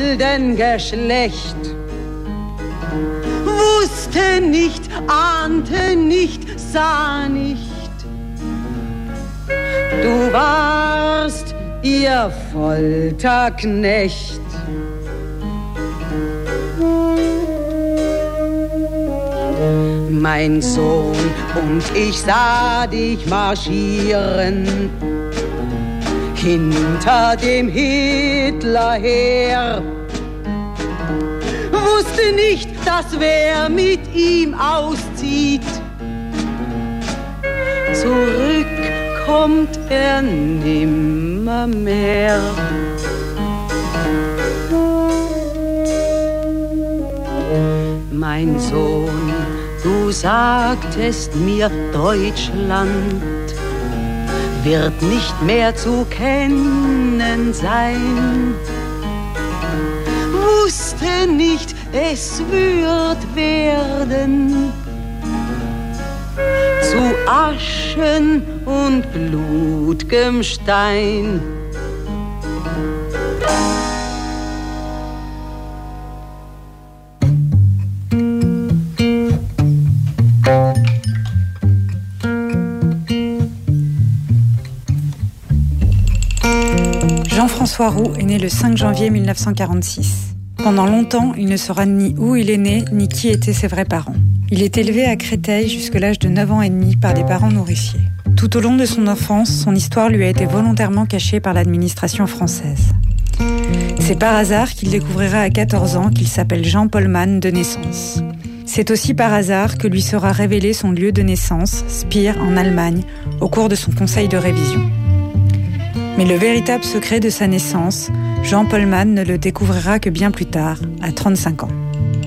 Heldengeschlecht. Wusste nicht, ahnte nicht, sah nicht. Du warst ihr Folterknecht. Mein Sohn und ich sah dich marschieren hinter dem Hitler her. Wusste nicht, dass wer mit ihm auszieht, zurück kommt er nimmermehr. Mein Sohn, du sagtest mir, Deutschland wird nicht mehr zu kennen sein. Wusste nicht, es wird werden zu Aschen und blut'gem Stein. Jean-François Roux est né le 5 janvier 1946. Pendant longtemps, il ne saura ni où il est né, ni qui étaient ses vrais parents. Il est élevé à Créteil jusqu'à l'âge de 9 ans et demi par des parents nourriciers. Tout au long de son enfance, son histoire lui a été volontairement cachée par l'administration française. C'est par hasard qu'il découvrira à 14 ans qu'il s'appelle Jean Pollmann de naissance. C'est aussi par hasard que lui sera révélé son lieu de naissance, Speyer, en Allemagne, au cours de son conseil de révision. Mais le véritable secret de sa naissance, Jean Pollmann ne le découvrira que bien plus tard, à 35 ans.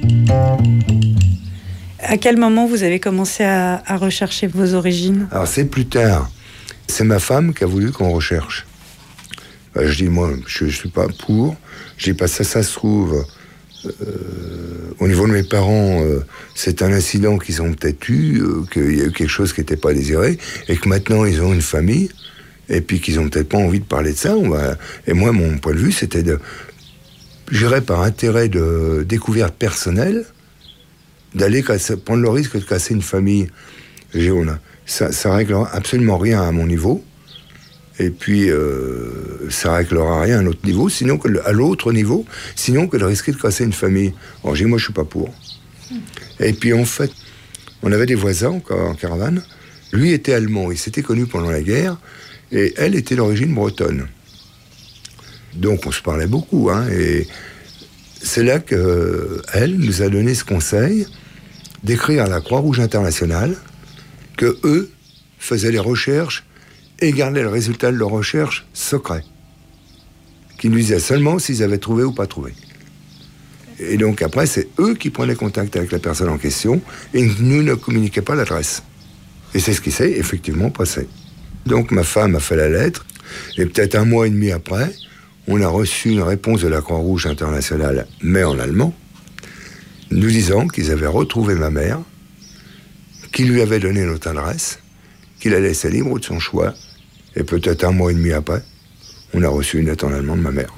À quel moment vous avez commencé à rechercher vos origines ? Alors c'est plus tard. C'est ma femme qui a voulu qu'on recherche. Je dis, moi, je ne suis pas pour. Je dis, pas ça se trouve, au niveau de mes parents, c'est un incident qu'ils ont peut-être eu, qu'il y a eu quelque chose qui n'était pas désiré, et que maintenant ils ont une famille, et puis qu'ils n'ont peut-être pas envie de parler de ça. Et moi, mon point de vue, c'était de... J'irais par intérêt de découverte personnelle, d'aller prendre le risque de casser une famille. Ça réglera absolument rien à mon niveau. Et puis, ça réglera rien à notre niveau, à l'autre niveau, sinon que de risquer de casser une famille. Alors, moi, je suis pas pour. Et puis, en fait, on avait des voisins en caravane. Lui était allemand, il s'était connu pendant la guerre, et elle était d'origine bretonne. Donc, on se parlait beaucoup, hein, et c'est là qu'elle nous a donné ce conseil d'écrire à la Croix-Rouge internationale que eux faisaient les recherches et gardaient le résultat de leurs recherches secret, qui nous disaient seulement s'ils avaient trouvé ou pas trouvé. Et donc après, c'est eux qui prenaient contact avec la personne en question et nous ne communiquaient pas l'adresse. Et c'est ce qui s'est effectivement passé. Donc ma femme a fait la lettre, et peut-être 1 mois et demi après, on a reçu une réponse de la Croix-Rouge internationale, mais en allemand, nous disant qu'ils avaient retrouvé ma mère, qu'ils lui avaient donné notre adresse, qu'il la laissait libre de son choix, et peut-être 1 mois et demi après, on a reçu une lettre en allemand de ma mère.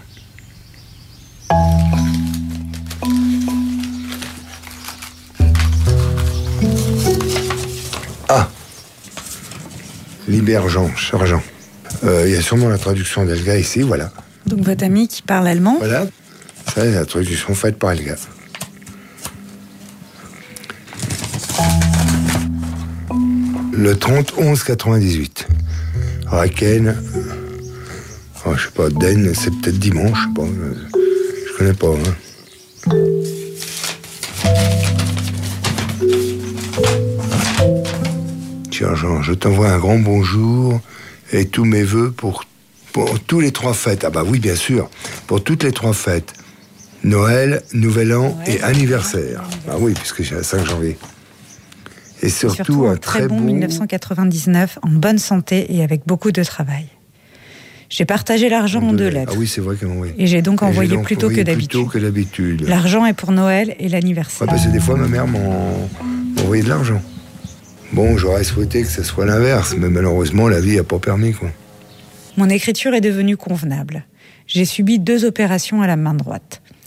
Ah, Libère Jean, sergent. Il y a sûrement la traduction d'Elga ici, voilà. Donc votre ami qui parle allemand. Voilà, ça c'est la traduction faite par Elga. Le 30-11-98. Raken, je sais pas, Den, c'est peut-être dimanche, je sais pas, je connais pas. Hein. Cher Jean, je t'envoie un grand bonjour et tous mes vœux pour tous les 3 fêtes. Ah bah oui, bien sûr, pour toutes les 3 fêtes. Noël, Nouvel An et anniversaire. Ah oui, puisque j'ai le 5 janvier. Et surtout un très bon 1999, en bonne santé et avec beaucoup de travail. J'ai partagé l'argent en 2 lettres. Ah oui, c'est vrai qu'elle m'a envoyé. Et j'ai donc envoyé plus tôt que d'habitude. L'argent est pour Noël et l'anniversaire. Ouais, parce que des fois, ma mère m'a envoyé de l'argent. Bon, j'aurais souhaité que ce soit l'inverse, mais malheureusement, la vie n'a pas permis, quoi. Mon écriture est devenue convenable. J'ai subi 2 opérations à la main droite.